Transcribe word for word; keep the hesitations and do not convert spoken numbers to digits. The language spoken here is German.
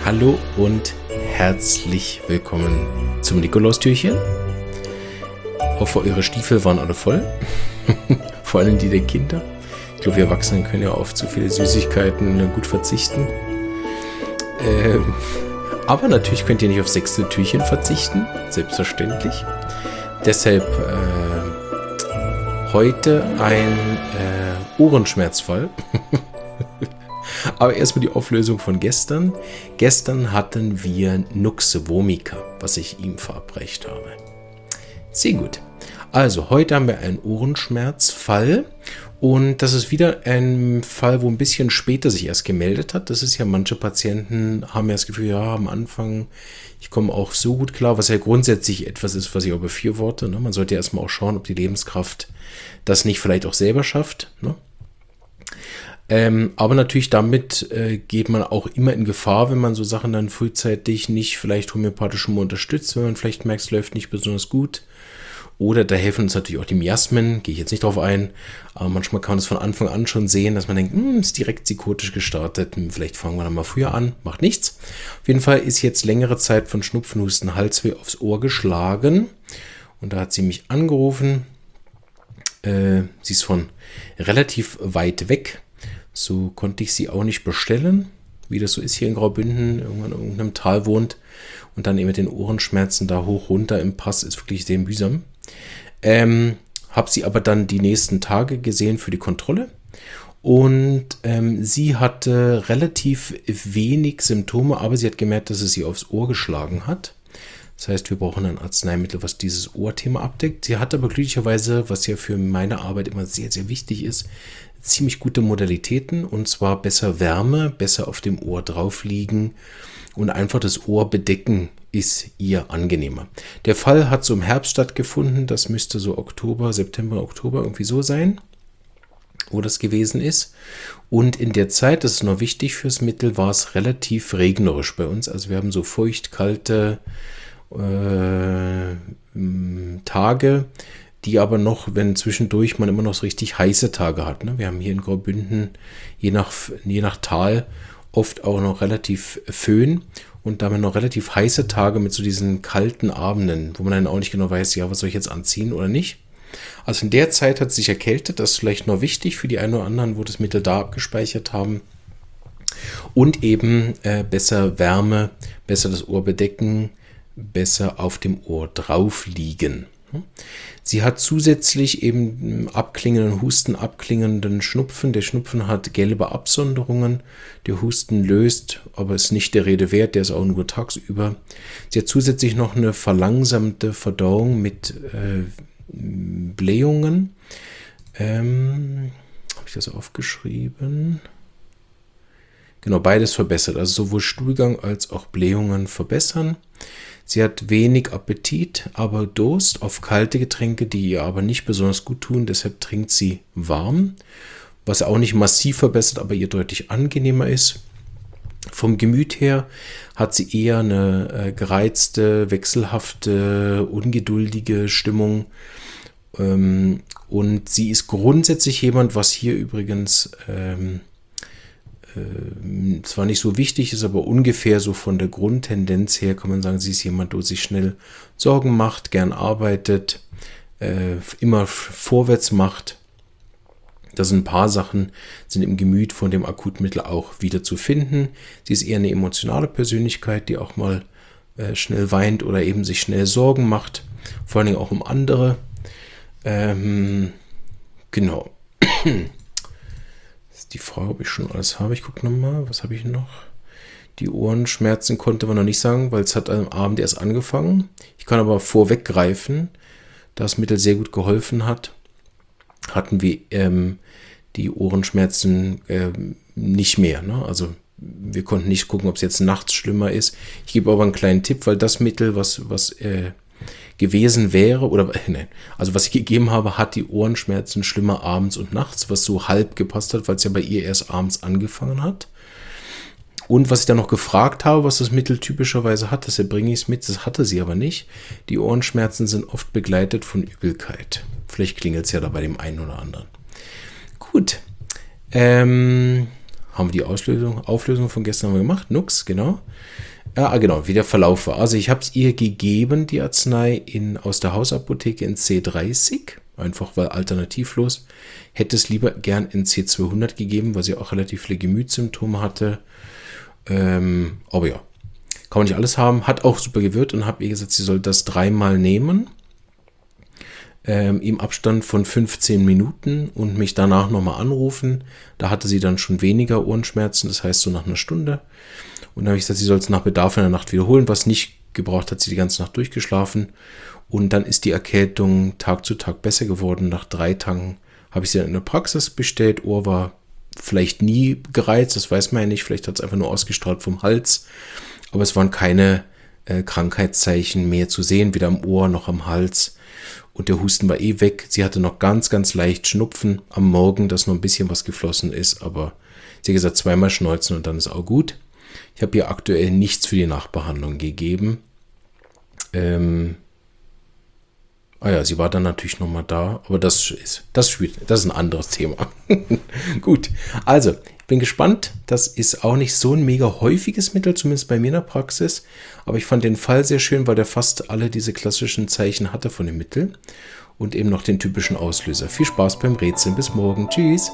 Hallo und herzlich willkommen zum Nikolaustürchen. Hoffe, eure Stiefel waren alle voll. Vor allem die der Kinder. Ich glaube, wir Erwachsenen können ja auf zu viele Süßigkeiten gut verzichten. Ähm, aber natürlich könnt ihr nicht auf sechste Türchen verzichten. Selbstverständlich. Deshalb äh, heute ein äh, Ohrenschmerzfall. Aber erstmal die Auflösung von gestern. Gestern hatten wir Nux Vomica, was ich ihm verabreicht habe. Sehr gut. Also, heute haben wir einen Ohrenschmerzfall. Und das ist wieder ein Fall, wo ein bisschen später sich erst gemeldet hat. Das ist ja, manche Patienten haben ja das Gefühl, ja, am Anfang, ich komme auch so gut klar, was ja grundsätzlich etwas ist, was ich auch befürworte. Ne? Man sollte ja erstmal auch schauen, ob die Lebenskraft das nicht vielleicht auch selber schafft. Ne? Ähm, aber natürlich damit äh, geht man auch immer in Gefahr, wenn man so Sachen dann frühzeitig nicht vielleicht homöopathisch schon mal unterstützt, wenn man vielleicht merkt, es läuft nicht besonders gut. Oder da helfen uns natürlich auch die Miasmen, gehe ich jetzt nicht drauf ein, aber manchmal kann man das von Anfang an schon sehen, dass man denkt, hm, ist direkt psychotisch gestartet, hm, vielleicht fangen wir dann mal früher an, macht nichts. Auf jeden Fall ist jetzt längere Zeit von Schnupfen, Husten, Halsweh aufs Ohr geschlagen und da hat sie mich angerufen. Äh, sie ist von relativ weit weg. So konnte ich sie auch nicht bestellen, wie das so ist hier in Graubünden, irgendwann in irgendeinem Tal wohnt und dann eben mit den Ohrenschmerzen da hoch runter im Pass ist wirklich sehr mühsam. Ähm, habe sie aber dann die nächsten Tage gesehen für die Kontrolle und ähm, sie hatte relativ wenig Symptome, aber sie hat gemerkt, dass es sie aufs Ohr geschlagen hat. Das heißt, wir brauchen ein Arzneimittel, was dieses Ohrthema abdeckt. Sie hat aber glücklicherweise, was ja für meine Arbeit immer sehr, sehr wichtig ist, ziemlich gute Modalitäten, und zwar besser Wärme, besser auf dem Ohr drauf liegen und einfach das Ohr bedecken ist ihr angenehmer. Der Fall hat so im Herbst stattgefunden, das müsste so Oktober, September, Oktober irgendwie so sein, wo das gewesen ist. Und in der Zeit, das ist noch wichtig fürs Mittel, war es relativ regnerisch bei uns. Also wir haben so feucht, kalte äh, Tage, die aber noch, wenn zwischendurch man immer noch so richtig heiße Tage hat. Ne? Wir haben hier in Graubünden, je nach, je nach Tal, oft auch noch relativ Föhn und damit noch relativ heiße Tage mit so diesen kalten Abenden, wo man dann auch nicht genau weiß, ja, was soll ich jetzt anziehen oder nicht. Also in der Zeit hat es sich erkältet, das ist vielleicht noch wichtig für die einen oder anderen, wo das Mittel da abgespeichert haben. Und eben äh, besser Wärme, besser das Ohr bedecken, besser auf dem Ohr drauf liegen. Sie hat zusätzlich eben abklingenden Husten, abklingenden Schnupfen. Der Schnupfen hat gelbe Absonderungen. Der Husten löst, aber ist nicht der Rede wert, der ist auch nur tagsüber. Sie hat zusätzlich noch eine verlangsamte Verdauung mit äh, Blähungen. Ähm, habe ich das aufgeschrieben? Genau, beides verbessert. Also sowohl Stuhlgang als auch Blähungen verbessern. Sie hat wenig Appetit, aber Durst auf kalte Getränke, die ihr aber nicht besonders gut tun. Deshalb trinkt sie warm, was auch nicht massiv verbessert, aber ihr deutlich angenehmer ist. Vom Gemüt her hat sie eher eine äh, gereizte, wechselhafte, ungeduldige Stimmung. Ähm, und sie ist grundsätzlich jemand, was hier übrigens Ähm, zwar nicht so wichtig ist, aber ungefähr so von der Grundtendenz her kann man sagen, sie ist jemand, der sich schnell Sorgen macht, gern arbeitet, äh, immer vorwärts macht. Das sind ein paar Sachen, sind im Gemüt von dem Akutmittel auch wieder zu finden. Sie ist eher eine emotionale Persönlichkeit, die auch mal äh, schnell weint oder eben sich schnell Sorgen macht, vor allen Dingen auch um andere. Ähm, genau. Die Frage, ob ich schon alles habe. Ich gucke nochmal, was habe ich noch? Die Ohrenschmerzen konnte man noch nicht sagen, weil es hat am Abend erst angefangen. Ich kann aber vorweggreifen, da das Mittel sehr gut geholfen hat, hatten wir ähm, die Ohrenschmerzen ähm, nicht mehr. Ne? Also wir konnten nicht gucken, ob es jetzt nachts schlimmer ist. Ich gebe aber einen kleinen Tipp, weil das Mittel, was, was äh, gewesen wäre, oder nein, also was ich gegeben habe, hat die Ohrenschmerzen schlimmer abends und nachts, was so halb gepasst hat, weil es ja bei ihr erst abends angefangen hat. Und was ich dann noch gefragt habe, was das Mittel typischerweise hat, deshalb bringe ich es mit, das hatte sie aber nicht. Die Ohrenschmerzen sind oft begleitet von Übelkeit. Vielleicht klingelt es ja da bei dem einen oder anderen. Gut, ähm, haben wir die Auslösung, Auflösung von gestern haben wir gemacht. Nux, genau. Ja, genau, wie der Verlauf war. Also ich habe es ihr gegeben, die Arznei, in, aus der Hausapotheke in C dreißig. Einfach weil alternativlos. Hätte es lieber gern in C zweihundert gegeben, weil sie auch relativ viele Gemütssymptome hatte. Ähm, aber ja, kann man nicht alles haben. Hat auch super gewirkt und habe ihr gesagt, sie soll das dreimal nehmen. Ähm, im Abstand von fünfzehn Minuten und mich danach nochmal anrufen. Da hatte sie dann schon weniger Ohrenschmerzen, das heißt so nach einer Stunde. Und dann habe ich gesagt, sie soll es nach Bedarf in der Nacht wiederholen. Was nicht gebraucht hat, sie die ganze Nacht durchgeschlafen. Und dann ist die Erkältung Tag zu Tag besser geworden. Nach drei Tagen habe ich sie dann in der Praxis bestellt. Ohr war vielleicht nie gereizt, das weiß man ja nicht. Vielleicht hat es einfach nur ausgestrahlt vom Hals. Aber es waren keine äh, Krankheitszeichen mehr zu sehen, weder am Ohr noch am Hals. Und der Husten war eh weg. Sie hatte noch ganz, ganz leicht Schnupfen am Morgen, dass noch ein bisschen was geflossen ist. Aber sie hat gesagt, zweimal schneuzen und dann ist auch gut. Ich habe ihr aktuell nichts für die Nachbehandlung gegeben. Ähm... Ah ja, sie war dann natürlich nochmal da, aber das ist, das spielt, das ist ein anderes Thema. Gut, also, ich bin gespannt. Das ist auch nicht so ein mega häufiges Mittel, zumindest bei mir in der Praxis. Aber ich fand den Fall sehr schön, weil der fast alle diese klassischen Zeichen hatte von dem Mittel. Und eben noch den typischen Auslöser. Viel Spaß beim Rätseln. Bis morgen. Tschüss.